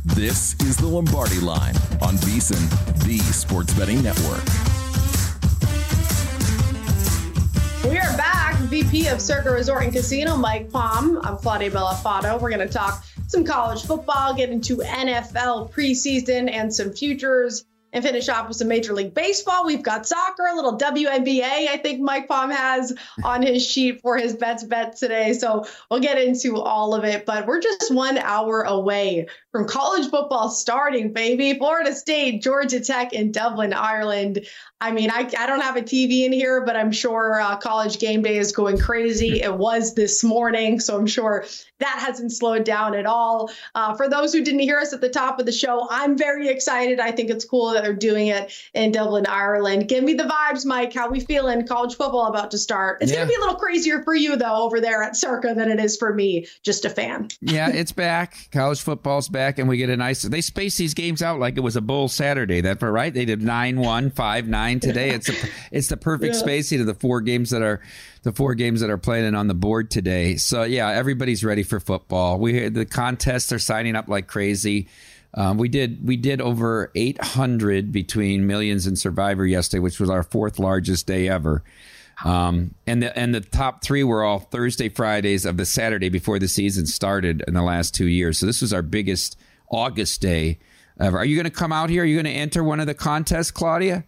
This is the Lombardi Line on VSiN, the Sports Betting Network. We are back. VP of Circa Resort and Casino, Mike Palm. I'm Claudia Bellafato. We're going to talk some college football, get into NFL preseason and some futures, and finish off with some Major League Baseball. We've got soccer, a little WNBA, I think Mike Palm has on his sheet for his bets bet today. So we'll get into all of it. But we're just 1 hour away from college football starting, baby. Florida State, Georgia Tech, and Dublin, Ireland. I mean, I don't have a TV in here, but I'm sure College Game Day is going crazy. It was this morning, so I'm sure that hasn't slowed down at all. For those who didn't hear us at the top of the show, I'm very excited. I think it's cool that they're doing it in Dublin, Ireland. Give me the vibes, Mike. How we feeling? College football about to start. It's going to be a little crazier for you, though, over there at Circa than it is for me, just a fan. Yeah, it's back. College football's back, and we get a nice – they space these games out like it was a bowl Saturday. That's right. They did 9-1, 5-9 today. It's the perfect spacing of the four games that are playing on the board today. So yeah, everybody's ready for football. The contests are signing up like crazy. We did over 800 between Millions and Survivor yesterday, which was our fourth largest day ever. And the top three were all Thursday, Fridays of the Saturday before the season started in the last 2 years. So this was our biggest August day ever. Are you going to come out here? Are you going to enter one of the contests, Claudia?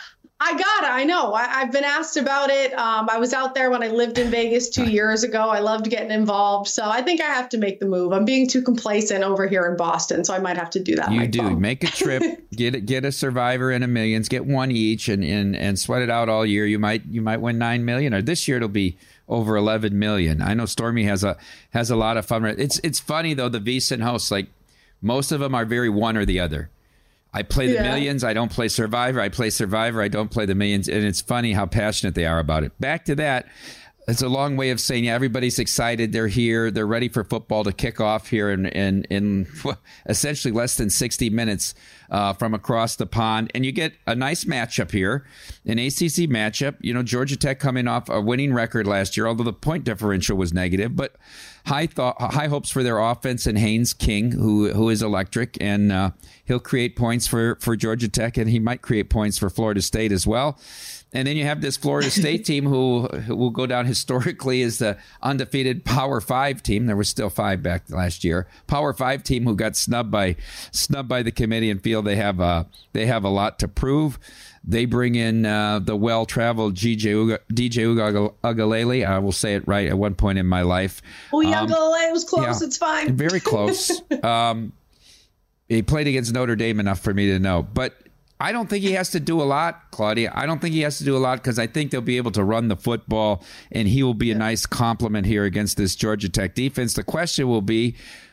I know. I've been asked about it. I was out there when I lived in Vegas 2 years ago. I loved getting involved. So I think I have to make the move. I'm being too complacent over here in Boston, so I might have to do that. You do. Make a trip, get a Survivor and a Millions, get one each and sweat it out all year. You might win $9 million, or this year it'll be over $11 million. I know Stormy has a lot of fun. It's funny though, the VSiN hosts, like most of them are very one or the other. I play the Millions. I don't play Survivor. I play Survivor. I don't play the Millions. And it's funny how passionate they are about it. Back to that. It's a long way of saying, yeah, everybody's excited. They're here. They're ready for football to kick off here in essentially less than 60 minutes from across the pond. And you get a nice matchup here, an ACC matchup. You know, Georgia Tech coming off a winning record last year, although the point differential was negative. But high hopes for their offense and Haynes King, who is electric, and he'll create points for Georgia Tech, and he might create points for Florida State as well. And then you have this Florida State team who will go down historically as the undefeated Power 5 team. There was still 5 back last year. Power 5 team who got snubbed by the committee and feel they have a lot to prove. They bring in the well-traveled DJ Uiagalelei. I will say it right at one point in my life. Uiagalelei was close. Yeah, it's fine. Very close. He played against Notre Dame enough for me to know. But I don't think he has to do a lot, Claudia. I don't think he has to do a lot because I think they'll be able to run the football, and he will be a nice complement here against this Georgia Tech defense. The question will be,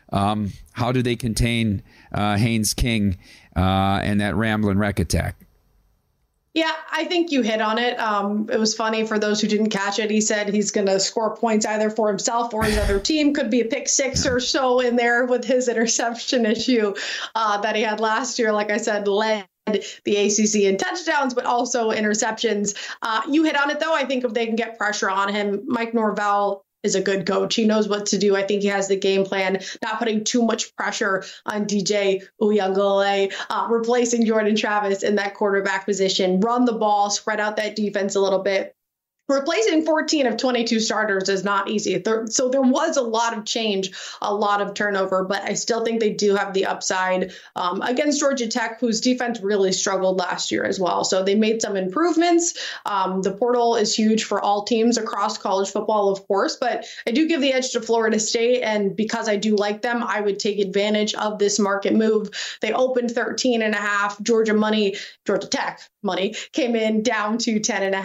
how do they contain Haynes King and that Ramblin' Wreck attack? Yeah, I think you hit on it. It was funny for those who didn't catch it. He said he's going to score points either for himself or his other team. Could be a pick six or so in there with his interception issue that he had last year. Like I said, led the ACC in touchdowns, but also interceptions. You hit on it, though. I think if they can get pressure on him, Mike Norvell is a good coach. He knows what to do. I think he has the game plan, not putting too much pressure on DJ Uiagalelei, replacing Jordan Travis in that quarterback position, run the ball, spread out that defense a little bit. Replacing 14 of 22 starters is not easy. So there was a lot of change, a lot of turnover, but I still think they do have the upside against Georgia Tech, whose defense really struggled last year as well. So they made some improvements. The portal is huge for all teams across college football, of course, but I do give the edge to Florida State. And because I do like them, I would take advantage of this market move. They opened 13.5. Georgia Tech money came in down to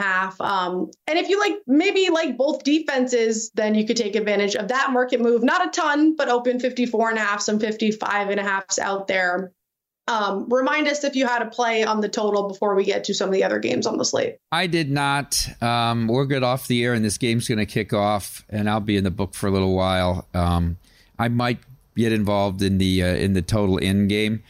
10.5. And if you maybe like both defenses, then you could take advantage of that market move. Not a ton, but open 54.5, some 55.5s out there. Remind us if you had a play on the total before we get to some of the other games on the slate. I did not. We're good off the air, and this game's going to kick off, and I'll be in the book for a little while. I might get involved in the total in game.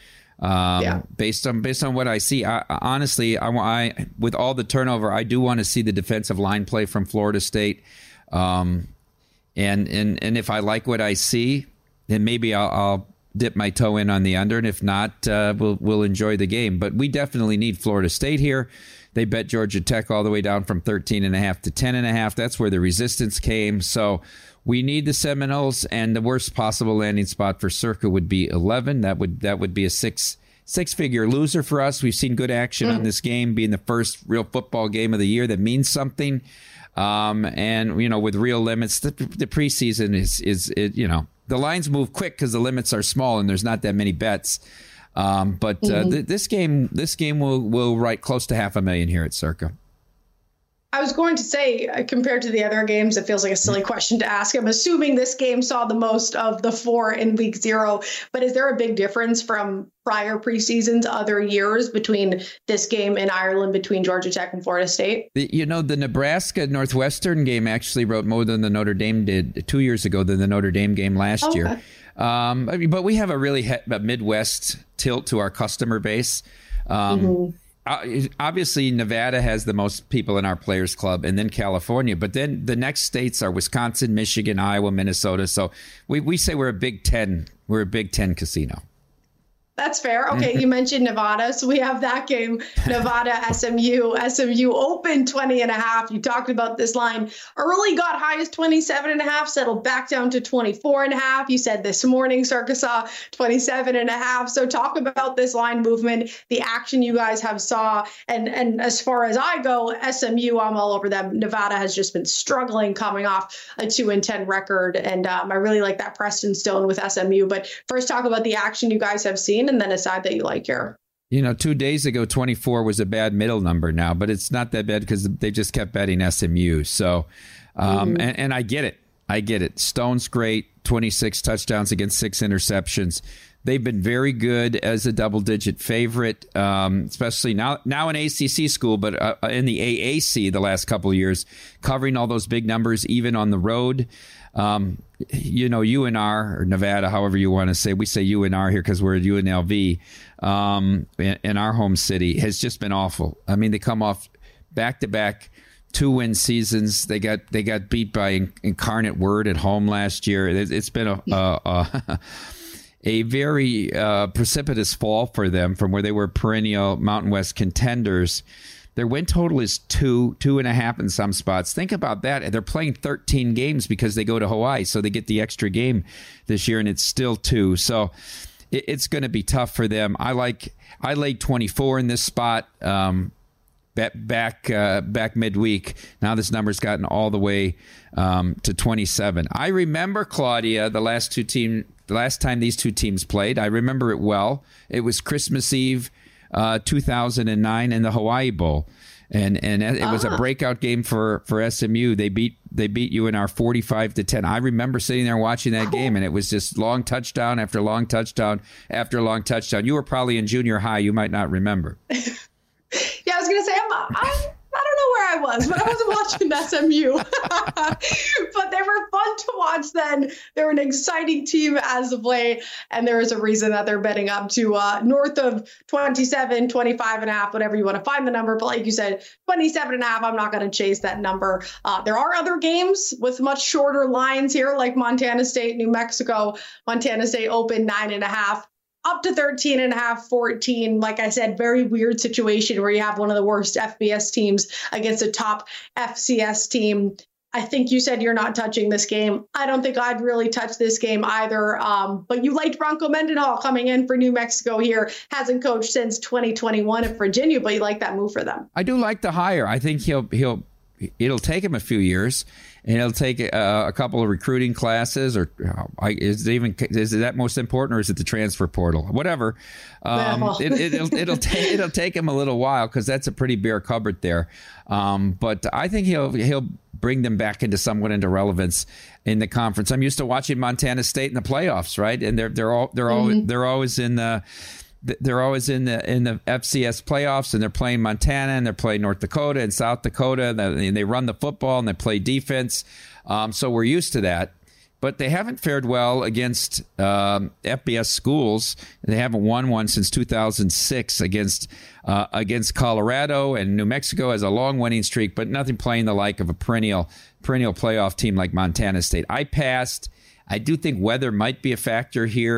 Based on what I see, honestly, I with all the turnover, I do want to see the defensive line play from Florida State, and if I like what I see, then maybe I'll dip my toe in on the under, and if not, we'll enjoy the game. But we definitely need Florida State here. They bet Georgia Tech all the way down from 13.5 to 10.5. That's where the resistance came. So we need the Seminoles, and the worst possible landing spot for Circa would be 11. That would be a six-figure loser for us. We've seen good action on this game, being the first real football game of the year that means something. And, you know, with real limits, the preseason is the lines move quick because the limits are small and there's not that many bets. But this game will write close to $500,000 here at Circa. I was going to say, compared to the other games, it feels like a silly question to ask. I'm assuming this game saw the most of the 4 in week 0, but is there a big difference from prior preseasons, other years, between this game in Ireland, between Georgia Tech and Florida State? The Nebraska Northwestern game actually wrote more than the Notre Dame did 2 years ago than the Notre Dame game last year. But we have a really a Midwest tilt to our customer base. Obviously, Nevada has the most people in our Players Club, and then California. But then the next states are Wisconsin, Michigan, Iowa, Minnesota. So we say we're a Big Ten. We're a Big Ten casino. That's fair. Okay, you mentioned Nevada. So we have that game, Nevada, SMU. SMU opened 20.5. You talked about this line. Early got high as 27.5, settled back down to 24.5. You said this morning, Circa saw 27.5. So talk about this line movement, the action you guys have saw. And as far as I go, SMU, I'm all over them. Nevada has just been struggling coming off a 2-10 record. And I really like that Preston Stone with SMU. But first, talk about the action you guys have seen, and then a side that you like here. 2 days ago, 24 was a bad middle number now, but it's not that bad because they just kept betting SMU. So, and I get it. I get it. Stone's great. 26 touchdowns against 6 interceptions. They've been very good as a double-digit favorite, especially now in ACC school, but in the AAC the last couple of years, covering all those big numbers, even on the road. UNR or Nevada, however you want to say, we say UNR here because we're at UNLV, in our home city, has just been awful. I mean, they come off back-to-back 2-win seasons. They got beat by Incarnate Word at home last year. It's been a very precipitous fall for them from where they were perennial Mountain West contenders. Their win total is 2.5 in some spots. Think about that. They're playing 13 games because they go to Hawaii, so they get the extra game this year, and it's still 2. So it's going to be tough for them. I laid 24 in this spot back midweek. Now this number's gotten all the way to 27. I remember, Claudia, the last time these two teams played. I remember it well. It was Christmas Eve, 2009 in the Hawaii Bowl, and it was a breakout game for SMU. They beat UNR 45-10. I remember sitting there watching that game, and it was just long touchdown after long touchdown after long touchdown. You were probably in junior high. You might not remember. Yeah, I was going to say I don't know where I was, but I wasn't watching SMU. But they were fun to watch then. They're an exciting team as of late, and there is a reason that they're betting up to north of 27, 25.5, whatever you want to find the number. But like you said, 27.5, I'm not going to chase that number. There are other games with much shorter lines here, like Montana State, New Mexico. Montana State open 9.5. Up to 13.5, 14. Like I said, very weird situation where you have one of the worst FBS teams against a top FCS team. I think you said you're not touching this game. I don't think I'd really touch this game either. But you liked Bronco Mendenhall coming in for New Mexico here. Hasn't coached since 2021 at Virginia, but you like that move for them. I do like the hire. I think it'll take him a few years. And it'll take a couple of recruiting classes, or is that most important, or is it the transfer portal? Whatever. It'll take him a little while because that's a pretty bare cupboard there. But I think he'll bring them back somewhat into relevance in the conference. I'm used to watching Montana State in the playoffs, right? And they're always in the. They're always in the FCS playoffs, and they're playing Montana, and they're playing North Dakota and South Dakota, and they run the football and they play defense. So we're used to that. But they haven't fared well against FBS schools. They haven't won one since 2006 against Colorado, and New Mexico has a long winning streak, but nothing playing the like of a perennial playoff team like Montana State. I passed. I do think weather might be a factor here.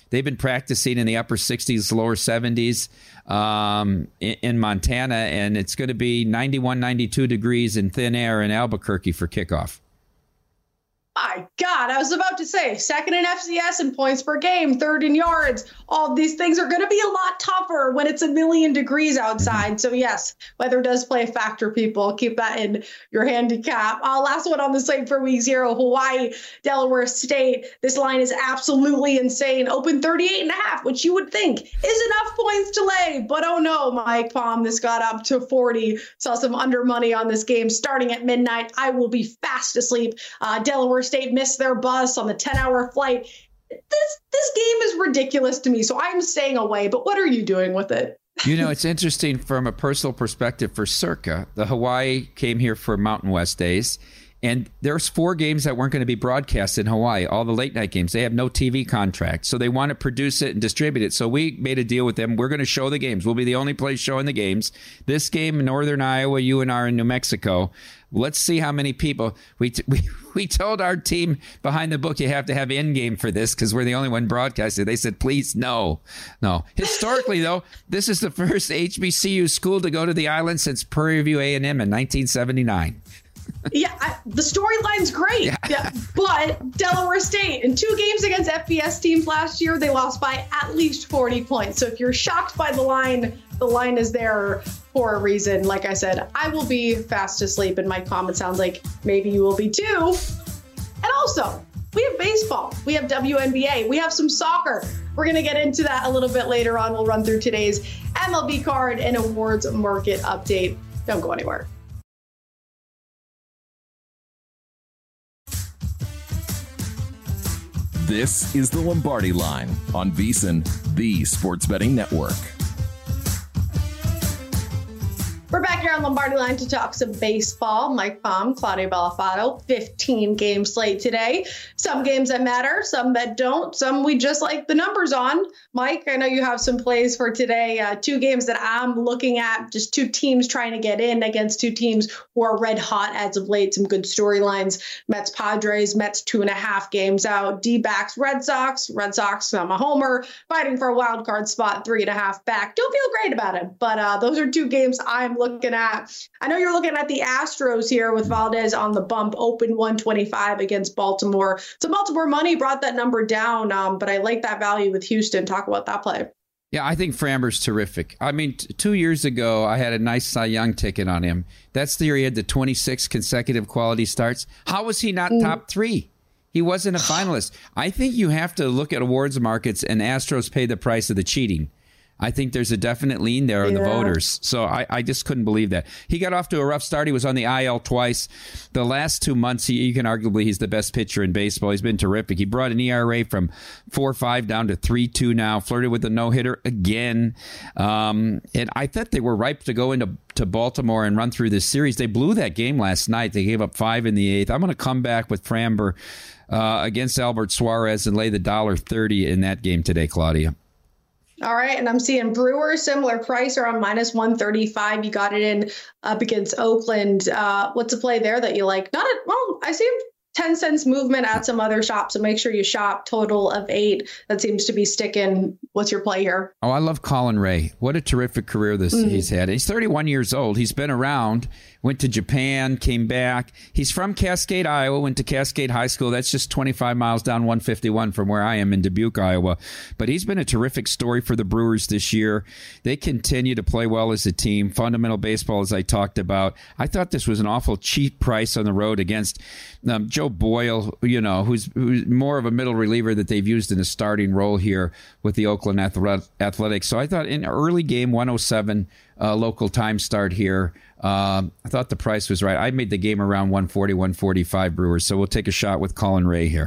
They've been practicing in the upper 60s, lower 70s in Montana, and it's going to be 91, 92 degrees in thin air in Albuquerque for kickoff. My God, I was about to say second in FCS in points per game, third in yards. All these things are going to be a lot tougher when it's 1,000,000 degrees outside. So yes, weather does play a factor, people. Keep that in your handicap. Last one on the slate for week 0, Hawaii, Delaware State. This line is absolutely insane. Open 38.5, which you would think is enough points to lay. But oh no, Mike Palm, this got up to 40. Saw some under money on this game starting at midnight. I will be fast asleep. Delaware State missed their bus on the 10-hour flight. This game is ridiculous to me, so I'm staying away. But what are you doing with it? You know, it's interesting from a personal perspective for Circa. The Hawaii came here for Mountain West days, and there's 4 games that weren't going to be broadcast in Hawaii, all the late night games. They have no TV contract, so they want to produce it and distribute it. So we made a deal with them. We're going to show the games. We'll be the only place showing the games. This game in Northern Iowa, UNR in New Mexico. Let's see how many people. We told our team behind the book you have to have in-game for this because we're the only one broadcasting. They said, please, no. Historically, though, this is the first HBCU school to go to the island since Prairie View A&M in 1979. Yeah, the storyline's great. Yeah. But Delaware State, in 2 games against FBS teams last year, they lost by at least 40 points. So if you're shocked by the line is there for a reason. Like I said, I will be fast asleep, and my comment sounds like maybe you will be too. And also, we have baseball, we have WNBA, we have some soccer. We're going to get into that a little bit later on. We'll run through today's MLB card and awards market update. Don't go anywhere. This is the Lombardi Line on VSiN, the Sports Betting Network. We're back here on Lombardi Line to talk some baseball. Mike Palm, Claudia Bellafato, 15 game slate today. Some games that matter, some that don't, some we just like the numbers on. Mike, I know you have some plays for today. 2 games that I'm looking at, just 2 teams trying to get in against 2 teams who are red hot as of late. Some good storylines. Mets, Padres, Mets 2.5 games out. D-backs, Red Sox, I'm a homer, fighting for a wild card spot, 3.5 back. Don't feel great about it, but those are 2 games I'm looking at. I know you're looking at the Astros here with Valdez on the bump, open 125 against Baltimore. So Baltimore money brought that number down, but I like that value with Houston. Talk about that play. Yeah, I think Framber's terrific. I mean, 2 years ago, I had a nice Cy Young ticket on him. That's the year he had the 26 consecutive quality starts. How was he not top 3? He wasn't a finalist. I think you have to look at awards markets, and Astros pay the price of the cheating. I think there's a definite lean there on the voters. So I just couldn't believe that. He got off to a rough start. He was on the IL twice. The last 2 months, you can arguably he's the best pitcher in baseball. He's been terrific. He brought an ERA from 4.5 down to 3.2 now. Flirted with a no-hitter again. And I thought they were ripe to go into Baltimore and run through this series. They blew that game last night. They gave up 5 in the 8th. I'm going to come back with Framber against Albert Suarez and lay the $1.30 in that game today, Claudia. All right, and I'm seeing Brewers, similar price, around minus 135. You got it in up against Oakland. What's a play there that you like? I see 10 cents movement at some other shops, so make sure you shop. Total of 8. That seems to be sticking. What's your play here? Oh, I love Colin Ray. What a terrific career he's had. He's 31 years old. He's been around, went to Japan, came back. He's from Cascade, Iowa, went to Cascade High School. That's just 25 miles down 151 from where I am in Dubuque, Iowa. But he's been a terrific story for the Brewers this year. They continue to play well as a team. Fundamental baseball, as I talked about. I thought this was an awful cheap price on the road against Joe Boyle, who's more of a middle reliever that they've used in a starting role here with the Oakland Athletics. So I thought in early game 107 local time start here, I thought the price was right. I made the game around 140, 145 Brewers. So we'll take a shot with Colin Ray here.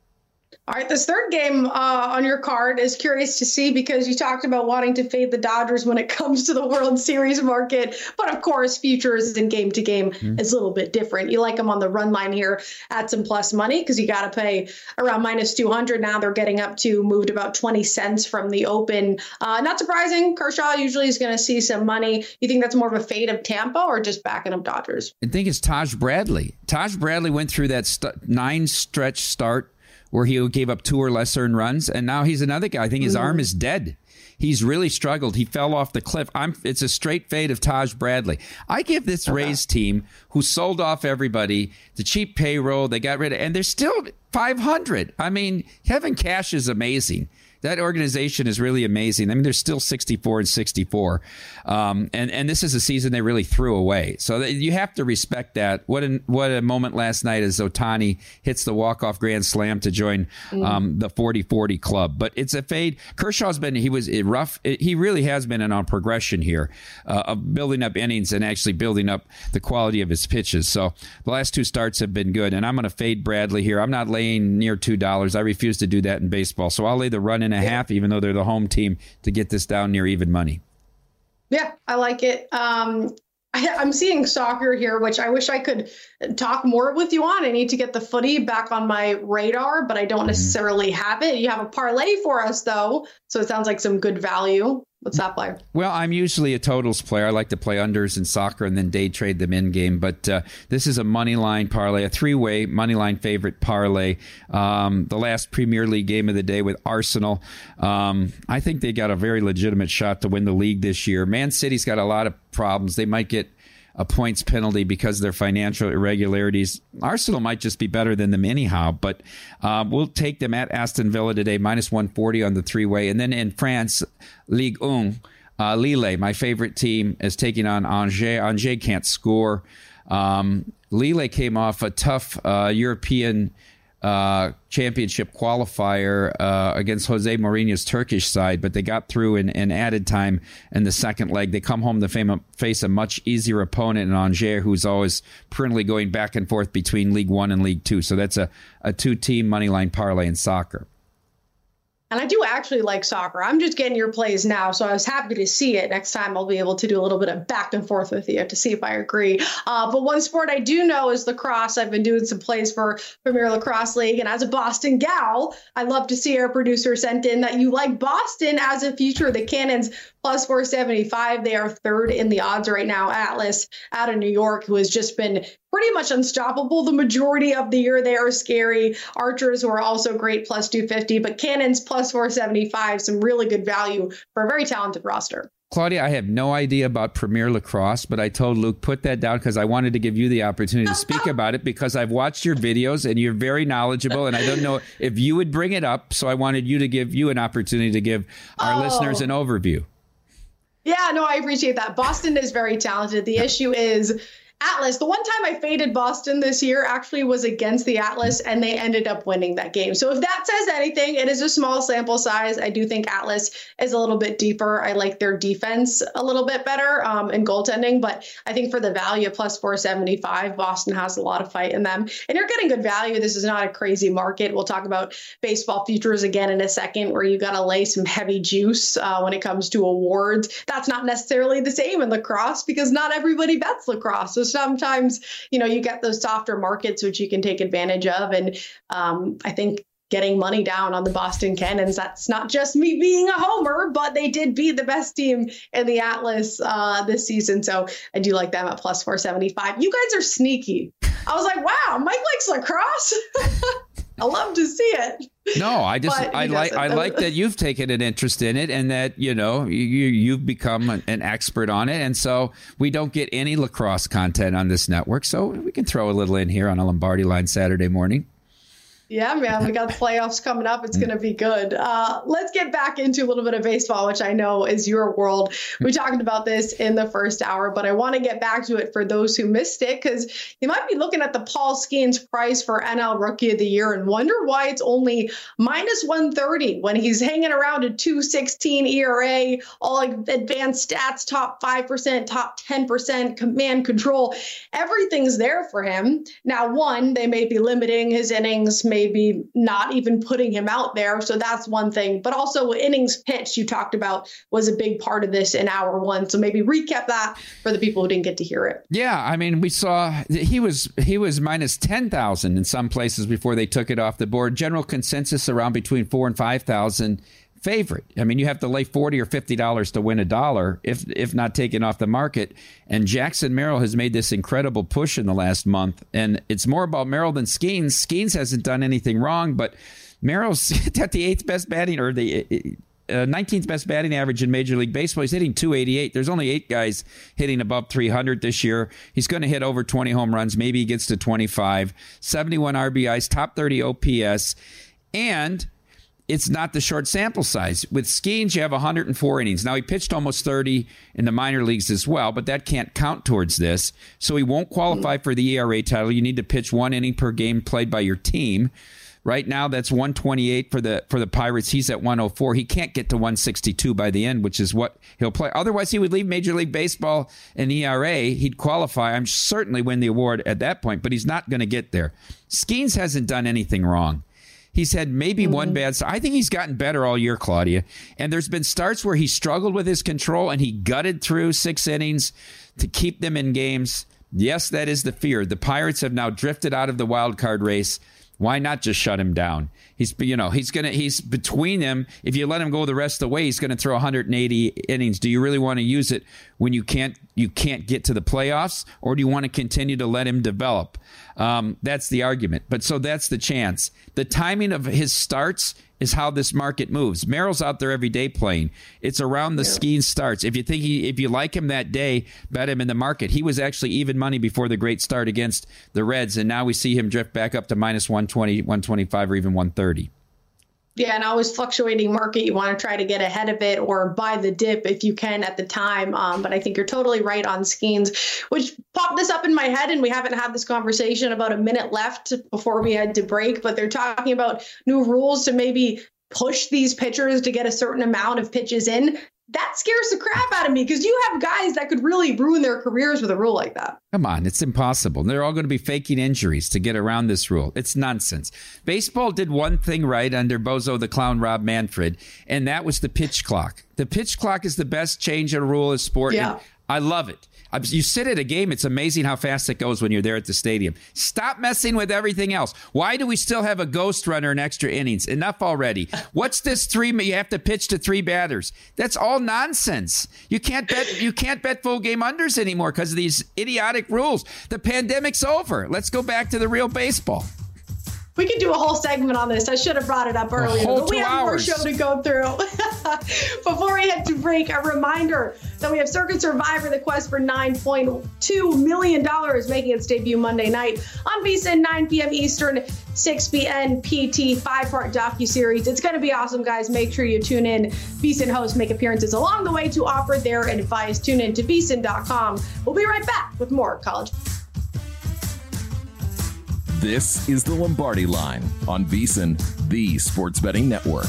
All right, this third game on your card is curious to see because you talked about wanting to fade the Dodgers when it comes to the World Series market. But of course, futures and game to game is a little bit different. You like them on the run line here at some plus money because you got to pay around minus 200. Now they're getting up to moved about 20 cents from the open. Not surprising. Kershaw usually is going to see some money. You think that's more of a fade of Tampa or just backing up Dodgers? I think it's Taj Bradley. Taj Bradley went through that 9 stretch start where he gave up 2 or less earned runs, and now he's another guy. I think his arm is dead. He's really struggled. He fell off the cliff. It's a straight fade of Taj Bradley. I give this Rays team, who sold off everybody, the cheap payroll, they got rid of, and they're still 500. I mean, Kevin Cash is amazing. That organization is really amazing. I mean, they're still 64-64. And this is a season they really threw away. So you have to respect that. What a moment last night as Ohtani hits the walk-off grand slam to join the 40-40 club. But it's a fade. Kershaw's he was rough. He really has been on progression here of building up innings and actually building up the quality of his pitches. So the last 2 starts have been good. And I'm going to fade Bradley here. I'm not laying near $2. I refuse to do that in baseball. So I'll lay the run in a half, even though they're the home team, to get this down near even money. Yeah, I like it. I'm seeing soccer here, which I wish I could talk more with you on. I need to get the footy back on my radar, but I don't necessarily have it. You have a parlay for us, though, so it sounds like some good value. What's that play? Well, I'm usually a totals player. I like to play unders in soccer and then day trade them in game. But this is a money line parlay, a 3-way money line favorite parlay. The last Premier League game of the day with Arsenal. I think they got a very legitimate shot to win the league this year. Man City's got a lot of problems. They might get a points penalty because of their financial irregularities. Arsenal might just be better than them anyhow, but we'll take them at Aston Villa today, -140 on the 3-way. And then in France, Ligue 1, Lille, my favorite team, is taking on Angers. Angers can't score. Lille came off a tough European championship qualifier against Jose Mourinho's Turkish side, but they got through in added time in the second leg. They come home to face a much easier opponent in Angers, who's always perennially going back and forth between League 1 and League 2. So that's a 2-team moneyline parlay in soccer. And I do actually like soccer. I'm just getting your plays now, so I was happy to see it. Next time I'll be able to do a little bit of back and forth with you to see if I agree. But one sport I do know is lacrosse. I've been doing some plays for Premier Lacrosse League. And as a Boston gal, I love to see our producer sent in that you like Boston as a future. The Cannons +475. They are 3rd in the odds right now. Atlas out of New York, who has just been pretty much unstoppable the majority of the year. They are scary. Archers, who are also great, +250. But Cannons +475. Some really good value for a very talented roster. Claudia, I have no idea about Premier Lacrosse, but I told Luke, put that down because I wanted to give you the opportunity to speak about it because I've watched your videos and you're very knowledgeable. And I don't know if you would bring it up. So I wanted you to give you an opportunity to give our listeners an overview. Yeah, no, I appreciate that. Boston is very talented. The issue is Atlas. The one time I faded Boston this year actually was against the Atlas, and they ended up winning that game. So if that says anything, it is a small sample size. I do think Atlas is a little bit deeper. I like their defense a little bit better in goaltending, but I think for the value of +475, Boston has a lot of fight in them. And you're getting good value. This is not a crazy market. We'll talk about baseball futures again in a second, where you got to lay some heavy juice when it comes to awards. That's not necessarily the same in lacrosse because not everybody bets lacrosse. So sometimes, you get those softer markets, which you can take advantage of. And I think getting money down on the Boston Cannons, that's not just me being a homer, but they did beat the best team in the Atlas this season. So I do like them at +475. You guys are sneaky. I was like, wow, Mike likes lacrosse. I love to see it. No, I like that you've taken an interest in it and that, you've become an expert on it. And so we don't get any lacrosse content on this network. So we can throw a little in here on a Lombardi Line Saturday morning. Yeah, man, we got the playoffs coming up. It's going to be good. Let's get back into a little bit of baseball, which I know is your world. We talked about this in the first hour, but I want to get back to it for those who missed it, because you might be looking at the Paul Skeens price for NL Rookie of the Year and wonder why it's only -130 when he's hanging around a 2.16 ERA, all advanced stats, top 5%, top 10%, command control. Everything's there for him. Now, one, they may be limiting his innings, maybe not even putting him out there. So that's one thing. But also innings pitched you talked about was a big part of this in hour one. So maybe recap that for the people who didn't get to hear it. Yeah, I mean, we saw he was minus 10,000 in some places before they took it off the board. General consensus around between 4,000 and 5,000. favorite. I mean, you have to lay $40 or $50 to win $1 if not taken off the market. And Jackson Merrill has made this incredible push in the last month. And it's more about Merrill than Skeens. Skeens hasn't done anything wrong, but Merrill's at the 8th best batting or the 19th best batting average in Major League Baseball. He's hitting 288. There's only 8 guys hitting above 300 this year. He's going to hit over 20 home runs. Maybe he gets to 25. 71 RBIs, top 30 OPS. And it's not the short sample size. With Skeens, you have 104 innings. Now, he pitched almost 30 in the minor leagues as well, but that can't count towards this. So he won't qualify for the ERA title. You need to pitch 1 inning per game played by your team. Right now, that's 128 for the Pirates. He's at 104. He can't get to 162 by the end, which is what he'll play. Otherwise, he would leave Major League Baseball and ERA. He'd qualify. I'm certainly win the award at that point, but he's not going to get there. Skeens hasn't done anything wrong. He's had maybe one bad start. I think he's gotten better all year, Claudia. And there's been starts where he struggled with his control and he gutted through 6 innings to keep them in games. Yes, that is the fear. The Pirates have now drifted out of the wild card race. Why not just shut him down? He's between them. If you let him go the rest of the way, he's going to throw 180 innings. Do you really want to use it when you can't get to the playoffs, or do you want to continue to let him develop? That's the argument. But so that's the chance. The timing of his starts is how this market moves. Merrill's out there every day playing. It's around the Skeens starts. If you like him that day, bet him in the market. He was actually even money before the great start against the Reds, and now we see him drift back up to minus 120, 125, or even 130. Yeah, and always fluctuating market. You want to try to get ahead of it or buy the dip if you can at the time. But I think you're totally right on Skeens, which popped this up in my head, and we haven't had this conversation about a minute left before we had to break. But they're talking about new rules to maybe push these pitchers to get a certain amount of pitches in. That scares the crap out of me because you have guys that could really ruin their careers with a rule like that. Come on, it's impossible. They're all going to be faking injuries to get around this rule. It's nonsense. Baseball did one thing right under Bozo the Clown Rob Manfred, and that was the pitch clock. The pitch clock is the best change in a rule of sport. Yeah. I love it. You sit at a game, it's amazing how fast it goes when you're there at the stadium. Stop messing with everything else. Why do we still have a ghost runner in extra innings? Enough already. What's this 3? You have to pitch to 3 batters. That's all nonsense. You can't bet full game unders anymore because of these idiotic rules. The pandemic's over. Let's go back to the real baseball. We could do a whole segment on this. I should have brought it up earlier, but we have more show to go through. Before we head to break, a reminder that we have Circuit Survivor, the quest for $9.2 million, making its debut Monday night on VSiN, 9 p.m. Eastern, 6 p.m. PT, 5-part docuseries. It's going to be awesome, guys. Make sure you tune in. VSiN hosts make appearances along the way to offer their advice. Tune in to VSiN.com. We'll be right back with more college. This is the Lombardi Line on VSiN, the Sports Betting Network.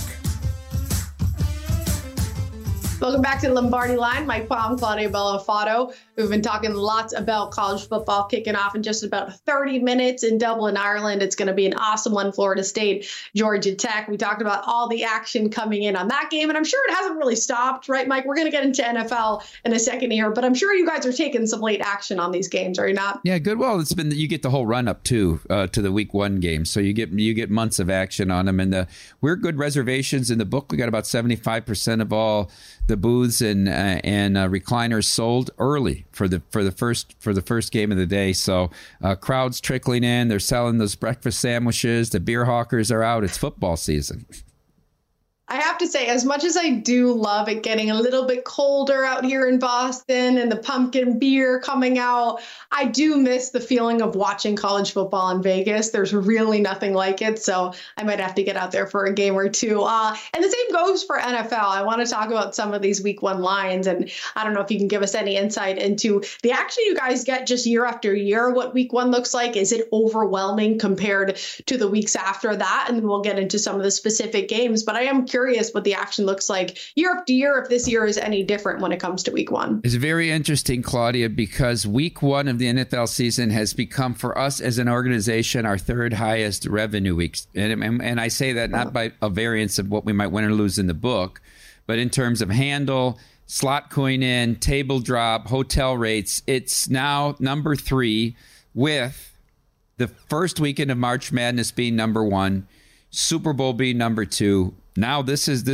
Welcome back to the Lombardi Line. Mike Palm, Claudia Bellafato. We've been talking lots about college football kicking off in just about 30 minutes in Dublin, Ireland. It's going to be an awesome one. Florida State, Georgia Tech. We talked about all the action coming in on that game, and I'm sure it hasn't really stopped, right, Mike? We're going to get into NFL in a second here, but I'm sure you guys are taking some late action on these games, are you not? Yeah, good. Well, it's been you get the whole run up too to the week 1 game, so you get months of action on them, and we're good reservations in the book. We got about 75% of all the booths and recliners sold early for the first game of the day. So crowds trickling in. They're selling those breakfast sandwiches. The beer hawkers are out. It's football season. I have to say, as much as I do love it getting a little bit colder out here in Boston and the pumpkin beer coming out, I do miss the feeling of watching college football in Vegas. There's really nothing like it. So I might have to get out there for a game or two. And the same goes for NFL. I want to talk about some of these week 1 lines. And I don't know if you can give us any insight into the action you guys get just year after year, what week 1 looks like. Is it overwhelming compared to the weeks after that? And then we'll get into some of the specific games. But I am curious what the action looks like year after year, if this year is any different when it comes to week 1. It's very interesting, Claudia, because week 1 of the NFL season has become, for us as an organization, our 3rd highest revenue weeks. And I say that not by a variance of what we might win or lose in the book, but in terms of handle, slot coin in, table drop, hotel rates. It's now number 3, with the first weekend of March Madness being number 1, Super Bowl being number 2. Now this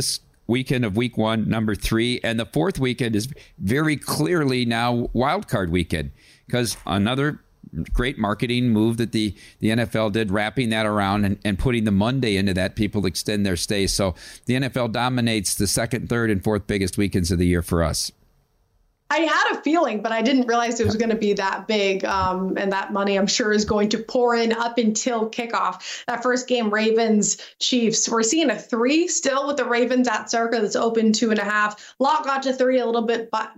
weekend of week 1, number 3. And the fourth weekend is very clearly now wild card weekend, because another great marketing move that the NFL did, wrapping that around and putting the Monday into that, people extend their stay. So the NFL dominates the second, third, and fourth biggest weekends of the year for us. I had a feeling, but I didn't realize it was going to be that big. And that money, I'm sure, is going to pour in up until kickoff. That first game, Ravens Chiefs, we're seeing a 3 still with the Ravens at Circa. That's open 2.5. Lot got to 3 a little bit of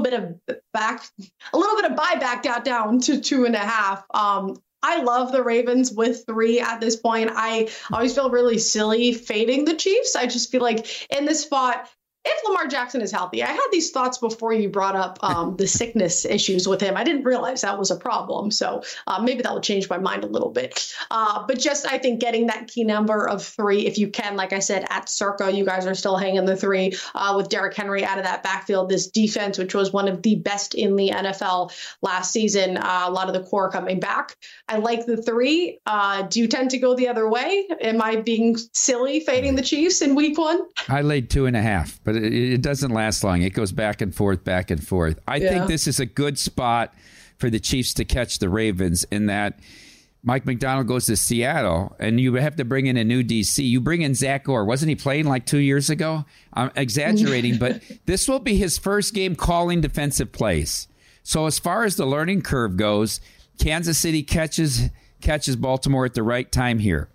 buyback got down to 2.5. I love the Ravens with 3 at this point. I always feel really silly fading the Chiefs. I just feel like in this spot, if Lamar Jackson is healthy, I had these thoughts before you brought up the sickness issues with him. I didn't realize that was a problem. So maybe that will change my mind a little bit. But just, I think, getting that key number of 3, if you can, like I said, at Circa, you guys are still hanging the 3 with Derrick Henry out of that backfield. This defense, which was one of the best in the NFL last season, a lot of the core coming back. I like the 3. Do you tend to go the other way? Am I being silly fading the Chiefs in week 1? I laid 2.5, but it doesn't last long. It goes back and forth, back and forth. I think this is a good spot for the Chiefs to catch the Ravens, in that Mike McDonald goes to Seattle, and you have to bring in a new DC. You bring in Zach Orr. Wasn't he playing like 2 years ago? I'm exaggerating, but this will be his first game calling defensive plays. So as far as the learning curve goes, Kansas City catches Baltimore at the right time here.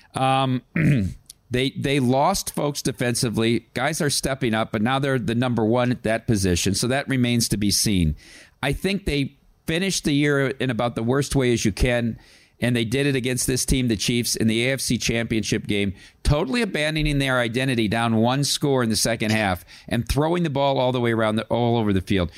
They lost folks defensively. Guys are stepping up, but now they're the number 1 at that position. So that remains to be seen. I think they finished the year in about the worst way as you can, and they did it against this team, the Chiefs, in the AFC Championship game, totally abandoning their identity, down 1 score in the second half and throwing the ball all the way around, all over the field.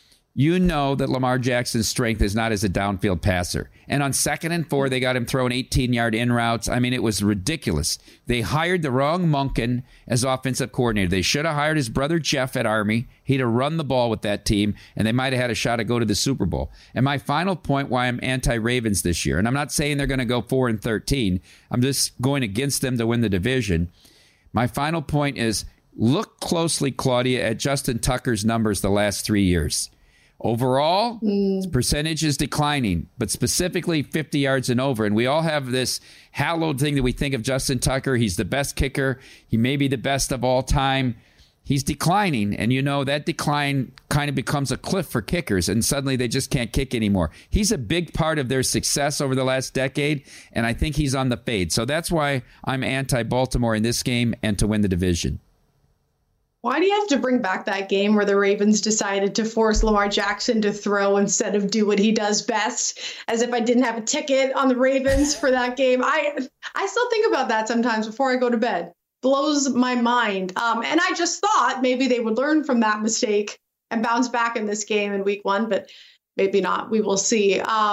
You know that Lamar Jackson's strength is not as a downfield passer. And on 2nd and 4, they got him throwing 18-yard in routes. I mean, it was ridiculous. They hired the wrong Monken as offensive coordinator. They should have hired his brother Jeff at Army. He'd have run the ball with that team, and they might have had a shot to go to the Super Bowl. And my final point why I'm anti-Ravens this year, and I'm not saying they're going to go 4-13. I'm just going against them to win the division. My final point is, look closely, Claudia, at Justin Tucker's numbers the last 3 years. Overall, percentage is declining, but specifically 50 yards and over. And we all have this hallowed thing that we think of Justin Tucker. He's the best kicker. He may be the best of all time. He's declining. And, you know, that decline kind of becomes a cliff for kickers. And suddenly they just can't kick anymore. He's a big part of their success over the last decade. And I think he's on the fade. So that's why I'm anti-Baltimore in this game and to win the division. Why do you have to bring back that game where the Ravens decided to force Lamar Jackson to throw instead of do what he does best? As if I didn't have a ticket on the Ravens for that game. I still think about that sometimes before I go to bed. Blows my mind. And I just thought maybe they would learn from that mistake and bounce back in this game in week 1, but maybe not. We will see.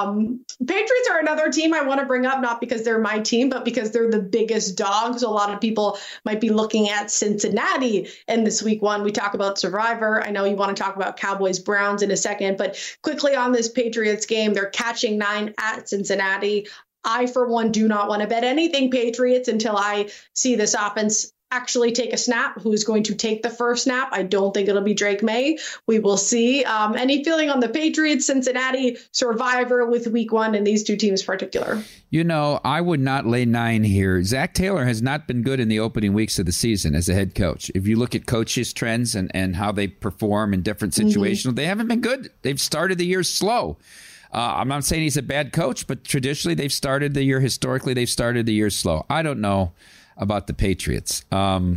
Patriots are another team I want to bring up, not because they're my team, but because they're the biggest dogs. A lot of people might be looking at Cincinnati in this week 1. We talk about Survivor. I know you want to talk about Cowboys Browns in a second, but quickly on this Patriots game, they're catching 9 at Cincinnati. I, for one, do not want to bet anything Patriots until I see this offense actually take a snap. Who's going to take the first snap? I don't think it'll be Drake May. We will see. Any feeling on the Patriots, Cincinnati, Survivor with week 1 and these two teams in particular? You know, I would not lay 9 here. Zach Taylor has not been good in the opening weeks of the season as a head coach. If you look at coaches' trends and how they perform in different situations, they haven't been good. They've started the year slow. I'm not saying he's a bad coach, but traditionally historically they've started the year slow. I don't know about the Patriots.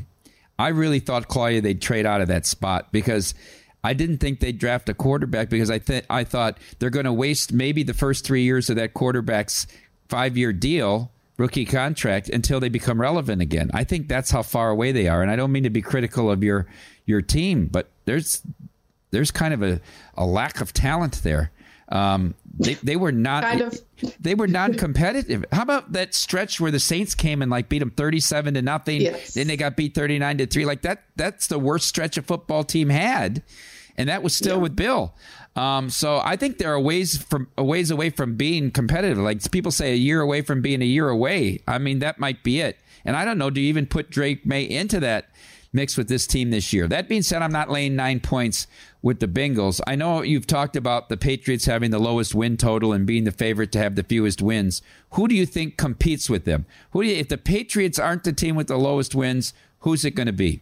I really thought, Claudia, they'd trade out of that spot because I didn't think they'd draft a quarterback because I thought they're going to waste maybe the first 3 years of that quarterback's 5-year deal, rookie contract, until they become relevant again. I think that's how far away they are. And I don't mean to be critical of your team, but there's kind of a lack of talent there. They were not they were non-competitive. How about that stretch where the Saints came and beat them 37-0? Yes. Then they got beat 39-3. Like that's the worst stretch a football team had, and that was still with Bill. So I think they're a ways away from being competitive. Like people say, a year away from being a year away. I mean, that might be it. And I don't know. Do you even put Drake May into that mix with this team this year. That being said, I'm not laying 9 points with the Bengals. I know you've talked about the Patriots having the lowest win total and being the favorite to have the fewest wins. Who do you think competes with them? If the Patriots aren't the team with the lowest wins, who's it going to be?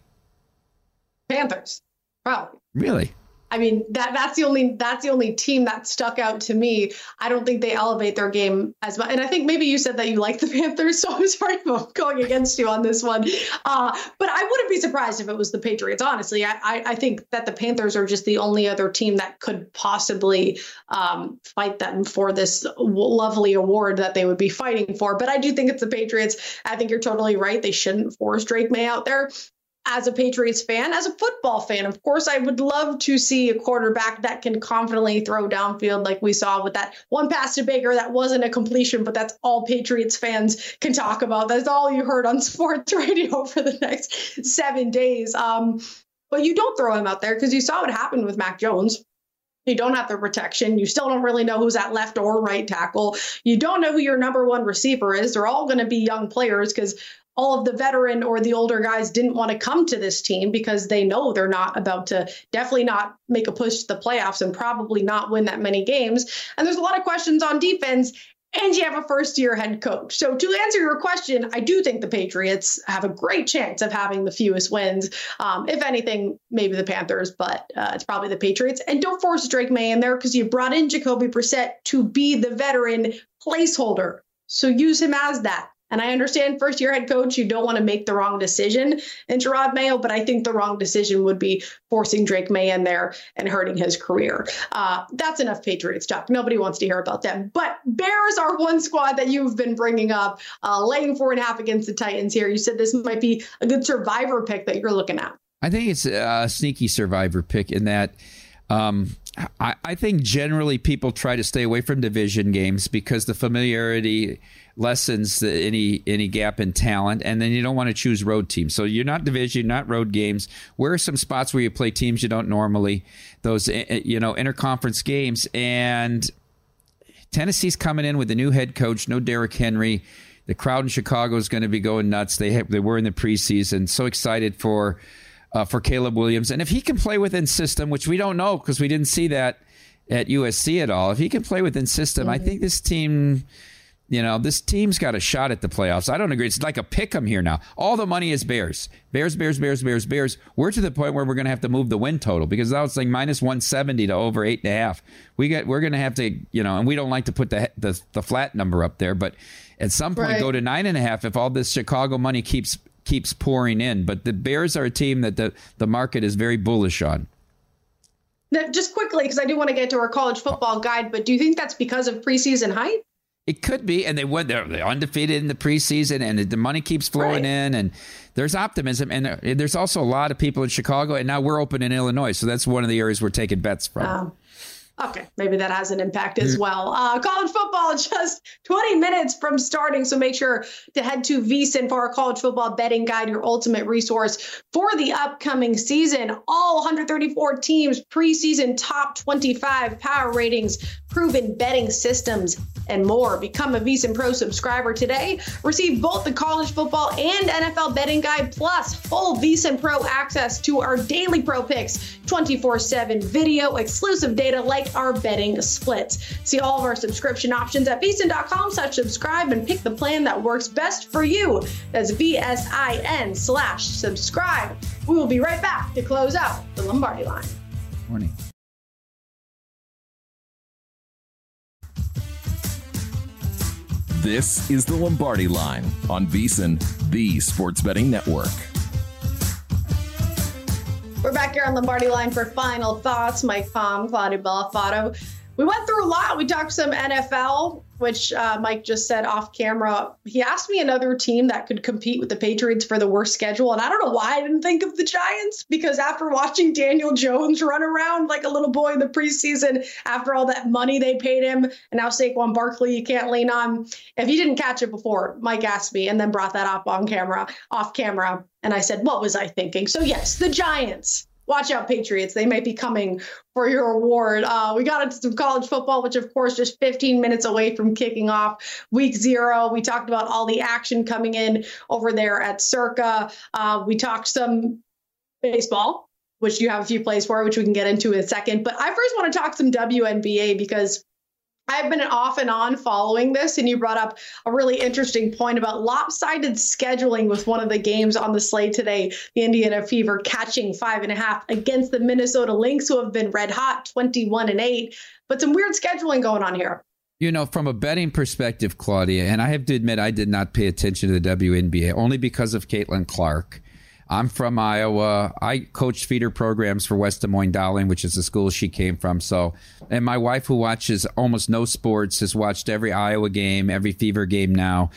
Panthers, probably. Really? I mean, that's the only team that stuck out to me. I don't think they elevate their game as much. And I think maybe you said that you like the Panthers, so I'm sorry about going against you on this one. But I wouldn't be surprised if it was the Patriots, honestly. I think that the Panthers are just the only other team that could possibly fight them for this lovely award that they would be fighting for. But I do think it's the Patriots. I think you're totally right. They shouldn't force Drake May out there. As a Patriots fan, as a football fan, of course, I would love to see a quarterback that can confidently throw downfield like we saw with that one pass to Baker that wasn't a completion, but that's all Patriots fans can talk about. That's all you heard on sports radio for the next 7 days. But you don't throw him out there because you saw what happened with Mac Jones. You don't have the protection. You still don't really know who's at left or right tackle. You don't know who your number one receiver is. They're all going to be young players because all of the veteran or the older guys didn't want to come to this team because they know they're not about to definitely not make a push to the playoffs and probably not win that many games. And there's a lot of questions on defense, and you have a first-year head coach. So to answer your question, I do think the Patriots have a great chance of having the fewest wins. If anything, maybe the Panthers, but it's probably the Patriots. And don't force Drake May in there because you brought in Jacoby Brissett to be the veteran placeholder. So use him as that. And I understand first-year head coach, you don't want to make the wrong decision in Jerod Mayo, but I think the wrong decision would be forcing Drake May in there and hurting his career. That's enough Patriots talk. Nobody wants to hear about them. But Bears are one squad that you've been bringing up, laying 4.5 against the Titans here. You said this might be a good survivor pick that you're looking at. I think it's a sneaky survivor pick in that I think generally people try to stay away from division games because the familiarity lessens any gap in talent, and then you don't want to choose road teams. So you're not division, not road games. Where are some spots where you play teams you don't normally? Those interconference games. And Tennessee's coming in with a new head coach, no Derrick Henry. The crowd in Chicago is going to be going nuts. They were in the preseason. So excited for Caleb Williams, and if he can play within system, which we don't know because we didn't see that at USC at all. If he can play within system, I think this team. This team's got a shot at the playoffs. I don't agree. It's like a pick 'em here now. All the money is Bears. Bears. We're to the point where we're going to have to move the win total because now it's like minus 170 to over 8.5. We're going to have to, and we don't like to put the flat number up there, but at some point go to 9.5 if all this Chicago money keeps pouring in. But the Bears are a team that the market is very bullish on. Now, just quickly, because I do want to get to our college football guide, but do you think that's because of preseason hype? It could be, and they're undefeated in the preseason, and the money keeps flowing in, and there's optimism, and there's also a lot of people in Chicago, and now we're open in Illinois, so that's one of the areas we're taking bets from. Okay, maybe that has an impact as well. College football just 20 minutes from starting, so make sure to head to VSiN for our college football betting guide, your ultimate resource for the upcoming season. All 134 teams, preseason top 25 power ratings, proven betting systems, and more. Become a VSiN Pro subscriber today. Receive both the college football and NFL betting guide, plus full VSiN Pro access to our daily pro picks, 24/7 video, exclusive data like our betting splits. See all of our subscription options at VSiN.com/subscribe and pick the plan that works best for you. That's VSIN/subscribe. We will be right back to close out the Lombardi Line. Morning. This is the Lombardi Line on VSiN, the Sports Betting Network. We're back here on Lombardi Line for final thoughts. Mike Palm, Claudia Bellafato. We went through a lot. We talked some NFL, which Mike just said off camera. He asked me another team that could compete with the Patriots for the worst schedule. And I don't know why I didn't think of the Giants, because after watching Daniel Jones run around like a little boy in the preseason, after all that money they paid him, and now Saquon Barkley, you can't lean on. If you didn't catch it before, Mike asked me and then brought that up off camera. And I said, what was I thinking? So yes, the Giants. Watch out, Patriots. They might be coming for your award. We got into some college football, which, of course, just 15 minutes away from kicking off week 0. We talked about all the action coming in over there at Circa. We talked some baseball, which you have a few plays for, which we can get into in a second. But I first want to talk some WNBA because I've been off and on following this, and you brought up a really interesting point about lopsided scheduling with one of the games on the slate today. The Indiana Fever catching 5.5 against the Minnesota Lynx, who have been red hot, 21-8. But some weird scheduling going on here. You know, from a betting perspective, Claudia, and I have to admit I did not pay attention to the WNBA only because of Caitlin Clark. I'm from Iowa. I coached feeder programs for West Des Moines Dowling, which is the school she came from. So, and my wife, who watches almost no sports, has watched every Iowa game, every Fever game now,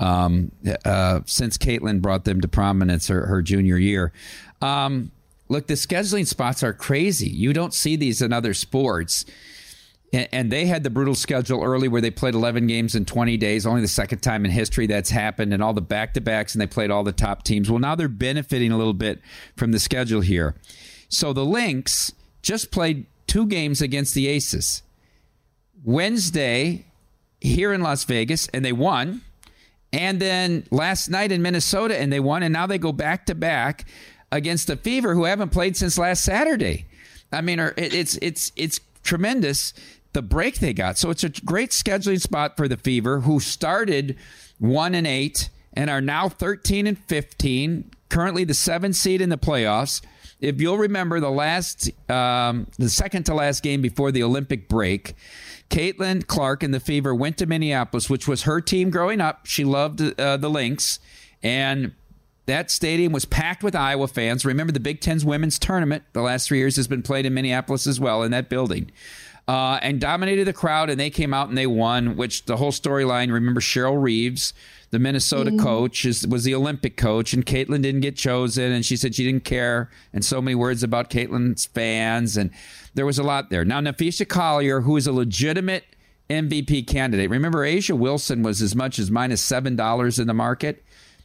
since Caitlin brought them to prominence her junior year. Look, the scheduling spots are crazy. You don't see these in other sports. And they had the brutal schedule early where they played 11 games in 20 days, only the second time in history that's happened, and all the back-to-backs, and they played all the top teams. Well, now they're benefiting a little bit from the schedule here. So the Lynx just played 2 games against the Aces. Wednesday here in Las Vegas, and they won. And then last night in Minnesota, and they won. And now they go back-to-back against the Fever, who haven't played since last Saturday. I mean, it's tremendous, the break they got. So it's a great scheduling spot for the Fever, who started 1-8 and are now 13-15, currently the 7th seed in the playoffs. If you'll remember the second to last game before the Olympic break, Caitlin Clark and the Fever went to Minneapolis, which was her team growing up. She loved the Lynx, and that stadium was packed with Iowa fans. Remember, the Big Ten's women's tournament the last 3 years has been played in Minneapolis as well, in that building, and dominated the crowd, and they came out and they won, which the whole storyline, remember Cheryl Reeves, the Minnesota coach, was the Olympic coach, and Caitlin didn't get chosen, and she said she didn't care, and so many words about Caitlin's fans, and there was a lot there. Now, Napheesa Collier, who is a legitimate MVP candidate. Remember, Asia Wilson was as much as minus $7 in the market.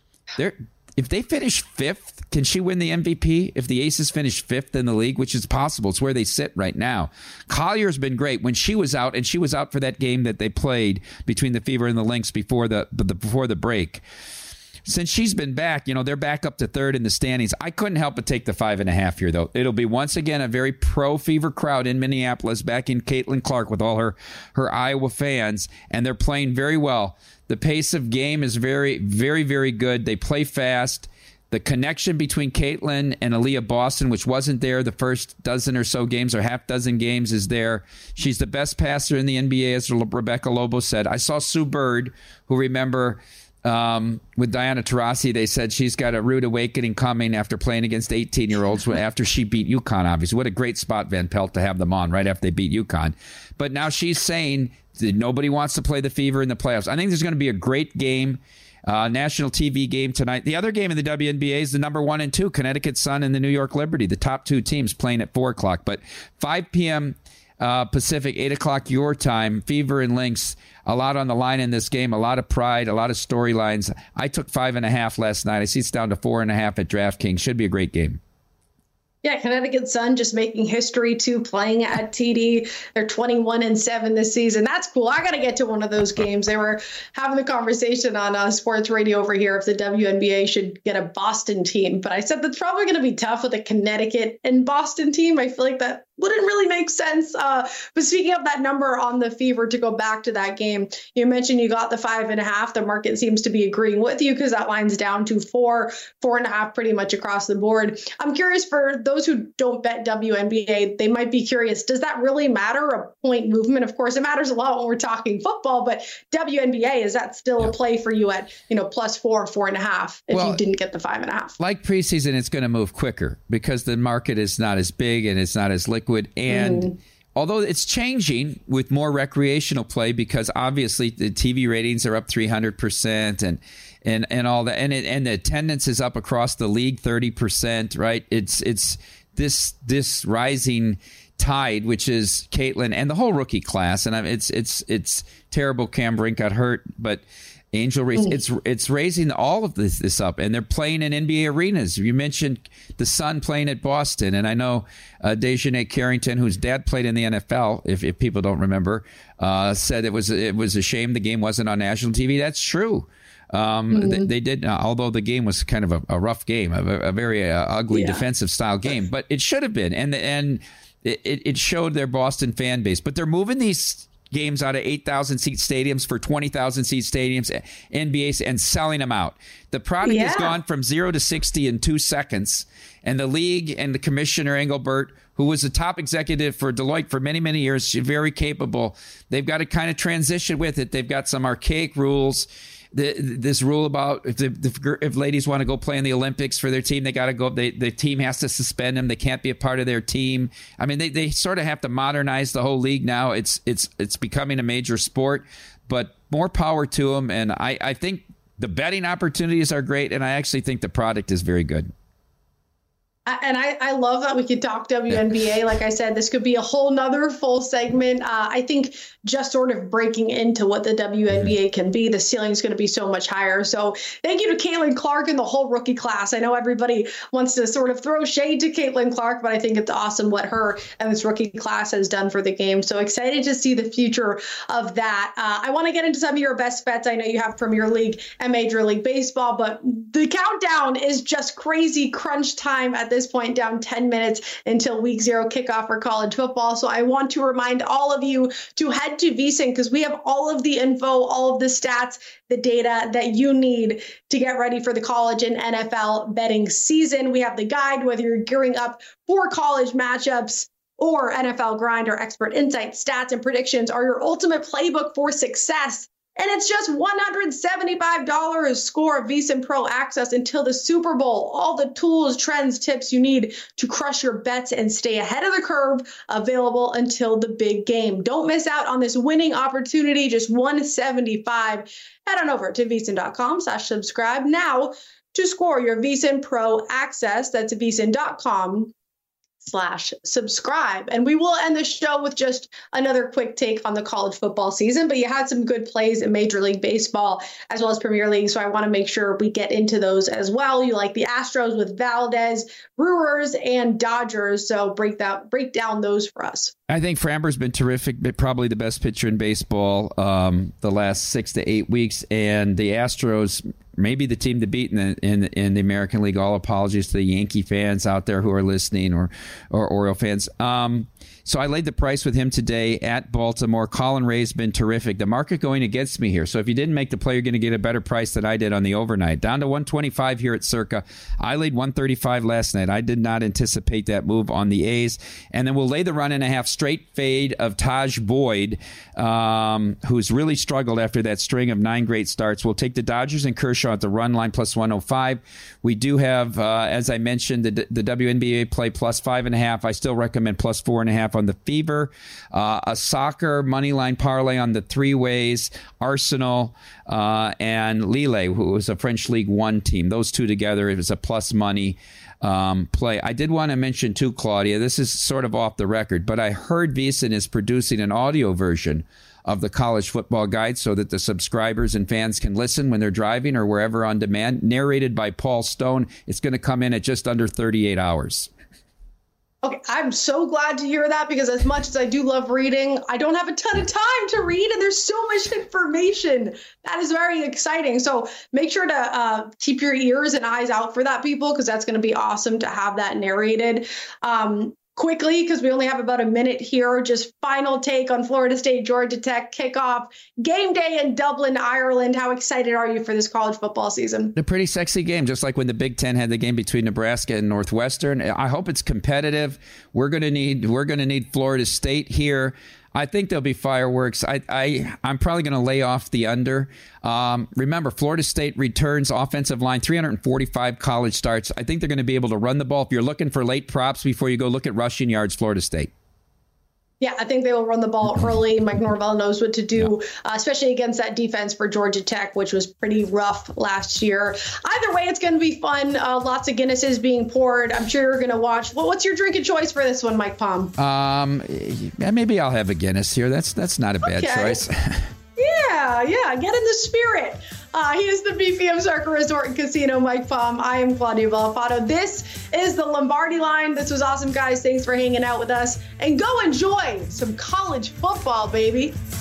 If they finish 5th, can she win the MVP? If the Aces finish 5th in the league, which is possible, it's where they sit right now. Collier's been great when she was out, and she was out for that game that they played between the Fever and the Lynx before the break. Since she's been back, they're back up to 3rd in the standings. I couldn't help but take the 5.5 here, though. It'll be once again a very pro-Fever crowd in Minneapolis, back in Caitlin Clark with all her Iowa fans, and they're playing very well. The pace of game is very, very, very good. They play fast. The connection between Caitlin and Aaliyah Boston, which wasn't there the first dozen or so games or half dozen games, is there. She's the best passer in the NBA, as Rebecca Lobo said. I saw Sue Bird, who, remember, with Diana Taurasi, they said she's got a rude awakening coming after playing against 18-year-olds after she beat UConn, obviously. What a great spot, Van Pelt, to have them on right after they beat UConn. But now she's saying that nobody wants to play the Fever in the playoffs. I think there's going to be a great game, national TV game tonight. The other game in the WNBA is the number 1 and 2, Connecticut Sun and the New York Liberty, the top 2 teams playing at 4 o'clock. But 5 p.m. Pacific, 8 o'clock your time, Fever and Lynx, a lot on the line in this game, a lot of pride, a lot of storylines. I took 5.5 last night. I see it's down to 4.5 at DraftKings. Should be a great game. Yeah, Connecticut Sun just making history too, playing at TD. They're 21-7 this season. That's cool. I got to get to one of those games. They were having the conversation on sports radio over here if the WNBA should get a Boston team. But I said that's probably going to be tough with a Connecticut and Boston team. I feel like that wouldn't really make sense. But speaking of that number on the Fever, to go back to that game, you mentioned you got the 5.5. The market seems to be agreeing with you because that line's down to 4.5 pretty much across the board. I'm curious, for those who don't bet WNBA, they might be curious, does that really matter, a point movement? Of course, it matters a lot when we're talking football, but WNBA, is that still a play for you at, plus 4.5 if you didn't get the 5.5? Like preseason, it's going to move quicker because the market is not as big and it's not as liquid. And although it's changing with more recreational play, because obviously the TV ratings are up 300% and all that, and the attendance is up across the league 30%, right? It's this rising tide, which is Caitlin and the whole rookie class, and it's terrible. Cam Brink got hurt, but Angel Reese, it's raising all of this up, and they're playing in NBA arenas. You mentioned the Sun playing at Boston, and I know Dejanay Carrington, whose dad played in the NFL, if people don't remember, said it was a shame the game wasn't on national TV. That's true. They did, although the game was kind of a rough game, a very ugly defensive style game, but it should have been. And it showed their Boston fan base. But they're moving these games out of 8,000 seat stadiums for 20,000 seat stadiums, NBAs, and selling them out. The product has gone from 0 to 60 in 2 seconds. And the league and the commissioner, Engelbert, who was a top executive for Deloitte for many, many years, she's very capable. They've got to kind of transition with it. They've got some archaic rules. This rule about if ladies want to go play in the Olympics for their team, they got to go. The team has to suspend them. They can't be a part of their team. I mean, they sort of have to modernize the whole league now. It's becoming a major sport, but more power to them. And I think the betting opportunities are great, and I actually think the product is very good. And I love that we could talk WNBA. Like I said, this could be a whole nother full segment. I think just sort of breaking into what the WNBA can be, the ceiling is going to be so much higher. So thank you to Caitlin Clark and the whole rookie class. I know everybody wants to sort of throw shade to Caitlin Clark, but I think it's awesome what her and this rookie class has done for the game. So excited to see the future of that. I want to get into some of your best bets. I know you have Premier League and Major League Baseball, but the countdown is just crazy crunch time at this point, down 10 minutes until week 0 kickoff for college football. So I want to remind all of you to head to VSiN because we have all of the info, all of the stats, the data that you need to get ready for the college and NFL betting season. We have the guide, whether you're gearing up for college matchups or NFL grind. Our expert insight, stats, and predictions are your ultimate playbook for success. And it's just $175. Score VSiN Pro access until the Super Bowl. All the tools, trends, tips you need to crush your bets and stay ahead of the curve, available until the big game. Don't miss out on this winning opportunity. Just $175. Head on over to VSiN.com/subscribe now to score your VSiN Pro access. That's VSiN.com/subscribe. And we will end the show with just another quick take on the college football season, but you had some good plays in Major League Baseball as well as Premier League. So I want to make sure we get into those as well. You like the Astros with Valdez, Brewers, and Dodgers. So break down those for us. I think Framber's been terrific, but probably the best pitcher in baseball the last 6 to 8 weeks. And the Astros, maybe the team to beat in the American League. All apologies to the Yankee fans out there who are listening or Oriole fans. So I laid the price with him today at Baltimore. Colin Ray's been terrific. The market going against me here. So if you didn't make the play, you're going to get a better price than I did on the overnight. Down to 125 here at Circa. I laid 135 last night. I did not anticipate that move on the A's. And then we'll lay the 1.5 straight fade of Taj Boyd, who's really struggled after that string of 9 great starts. We'll take the Dodgers and Kershaw at the run line plus 105. We do have, as I mentioned, the WNBA play plus 5.5. I still recommend plus 4.5 on the Fever. A soccer money line parlay on the 3 ways, Arsenal and Lille, who was a French League One team. Those two together, it was a plus money play. I did want to mention too, Claudia, this is sort of off the record, but I heard VSiN is producing an audio version of the college football guide so that the subscribers and fans can listen when they're driving or wherever on demand, narrated by Paul Stone. It's going to come in at just under 38 hours. Okay, I'm so glad to hear that because as much as I do love reading, I don't have a ton of time to read and there's so much information. That is very exciting. So make sure to keep your ears and eyes out for that, people, because that's going to be awesome to have that narrated. Quickly, because we only have about a minute here, just final take on Florida State, Georgia Tech kickoff game day in Dublin, Ireland. How excited are you for this college football season? A pretty sexy game, just like when the Big Ten had the game between Nebraska and Northwestern. I hope it's competitive. We're going to need Florida State here. I think there'll be fireworks. I'm probably going to lay off the under. Remember, Florida State returns offensive line, 345 college starts. I think they're going to be able to run the ball. If you're looking for late props before you go look at rushing yards, Florida State. Yeah, I think they will run the ball early. Mike Norvell knows what to do, especially against that defense for Georgia Tech, which was pretty rough last year. Either way, it's going to be fun. Lots of Guinnesses being poured. I'm sure you're going to watch. Well, what's your drink of choice for this one, Mike Palm? Maybe I'll have a Guinness here. That's not a bad choice. Yeah, get in the spirit. He is the VP of Circa Resort and Casino, Mike Palm. I am Claudia Bellafato. This is the Lombardi Line. This was awesome, guys. Thanks for hanging out with us. And go enjoy some college football, baby.